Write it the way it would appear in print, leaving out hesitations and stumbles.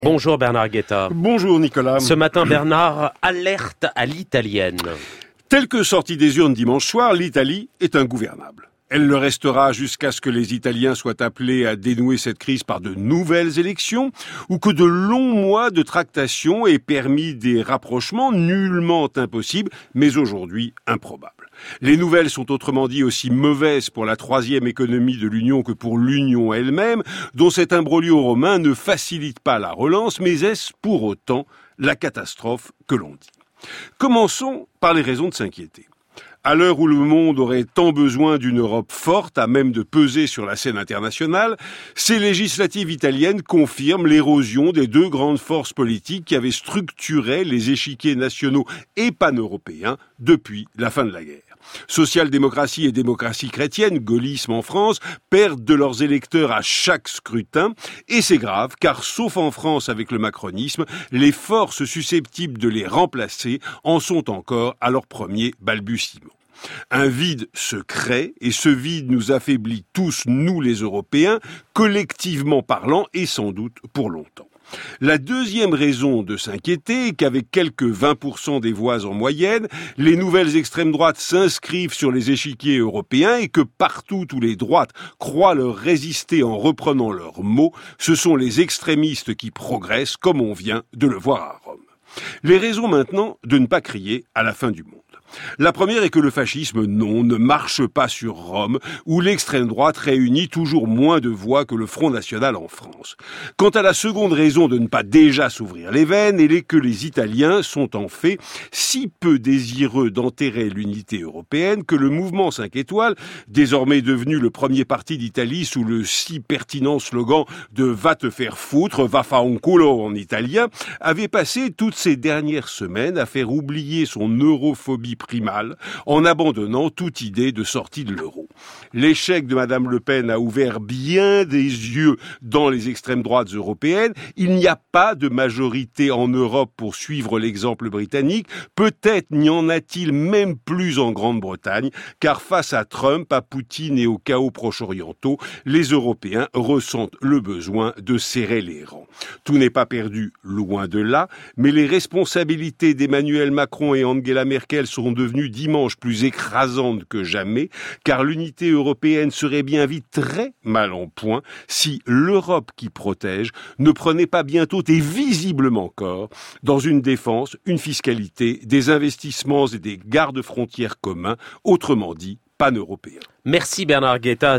Bonjour Bernard Guetta. Bonjour Nicolas. Ce matin, Bernard, alerte à l'italienne. Telle que sortie des urnes dimanche soir, l'Italie est ingouvernable. Elle le restera jusqu'à ce que les Italiens soient appelés à dénouer cette crise par de nouvelles élections ou que de longs mois de tractations aient permis des rapprochements nullement impossibles, mais aujourd'hui improbables. Les nouvelles sont autrement dit aussi mauvaises pour la troisième économie de l'Union que pour l'Union elle-même, dont cet imbroglio romain ne facilite pas la relance, mais est-ce pour autant la catastrophe que l'on dit ? Commençons par les raisons de s'inquiéter. À l'heure où le monde aurait tant besoin d'une Europe forte à même de peser sur la scène internationale, ces législatives italiennes confirment l'érosion des deux grandes forces politiques qui avaient structuré les échiquiers nationaux et pan-européens depuis la fin de la guerre. Social-démocratie et démocratie chrétienne, gaullisme en France, perdent de leurs électeurs à chaque scrutin, et c'est grave, car sauf en France avec le macronisme, les forces susceptibles de les remplacer en sont encore à leur premier balbutiement. Un vide se crée, et ce vide nous affaiblit tous, nous les Européens, collectivement parlant, et sans doute pour longtemps. La deuxième raison de s'inquiéter est qu'avec quelques 20% des voix en moyenne, les nouvelles extrêmes droites s'inscrivent sur les échiquiers européens et que partout où les droites croient leur résister en reprenant leurs mots, ce sont les extrémistes qui progressent comme on vient de le voir à Rome. Les raisons maintenant de ne pas crier à la fin du monde. La première est que le fascisme, non, ne marche pas sur Rome, où l'extrême droite réunit toujours moins de voix que le Front National en France. Quant à la seconde raison de ne pas déjà s'ouvrir les veines, elle est que les Italiens sont en fait si peu désireux d'enterrer l'unité européenne que le mouvement 5 étoiles, désormais devenu le premier parti d'Italie sous le si pertinent slogan de « va te faire foutre », « va fa un culo » en italien, avait passé toutes ces dernières semaines à faire oublier son europhobie primale en abandonnant toute idée de sortie de l'euro. L'échec de Madame Le Pen a ouvert bien des yeux dans les extrêmes droites européennes. Il n'y a pas de majorité en Europe pour suivre l'exemple britannique. Peut-être n'y en a-t-il même plus en Grande-Bretagne, car face à Trump, à Poutine et aux chaos proche-orientaux, les Européens ressentent le besoin de serrer les rangs. Tout n'est pas perdu, loin de là, mais les responsabilités d'Emmanuel Macron et Angela Merkel sont devenues dimanche plus écrasantes que jamais, car l'unité européenne serait bien vite très mal en point si l'Europe qui protège ne prenait pas bientôt et visiblement encore dans une défense, une fiscalité, des investissements et des gardes-frontières communs, autrement dit pan-européens. Merci Bernard Guetta.